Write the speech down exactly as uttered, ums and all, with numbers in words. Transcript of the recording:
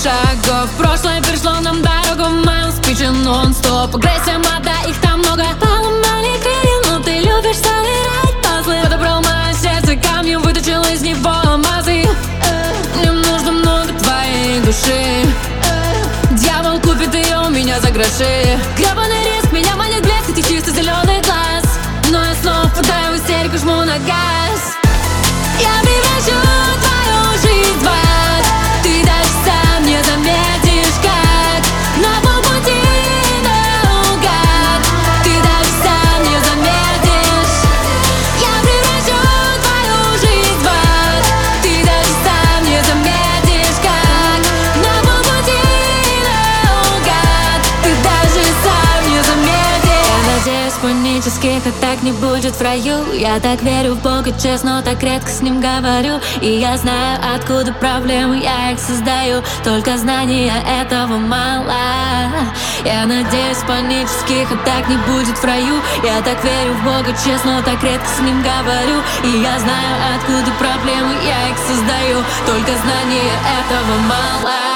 шагов. Прошлое перешло нам дорогу, майл спичи нон-стоп. Агрессия, мода, их там много. Поломали крылья, но ты любишь собирать пазлы. Подобрал мое сердце камнем, выточил из него алмазы. Мне нужно много твоей души. Дьявол купит ее у меня за гроши. Гребаный риск, меня манит блеск этих чисто зеленый глаз. Но я снова впадаю в истерику, жму на газ. Я превращу твою жизнь в ад. Ты даже сам не заметишь, как на полпути наугад. Ты даже сам не заметишь. Я превращу твою жизнь в ад. Ты даже сам не заметишь, как на полпути наугад. Ты даже сам не заметишь. Я надеюсь, панических атак не будет в раю. Я так верю в Бога, честно, так редко с ним говорю. И я знаю, откуда проблемы, я их создаю. Только знания этого мало. Я надеюсь, панических атак не будет в раю. Я так верю в Бога, честно, так редко с ним говорю. И я знаю, откуда проблемы, я их создаю. Только знания этого мало.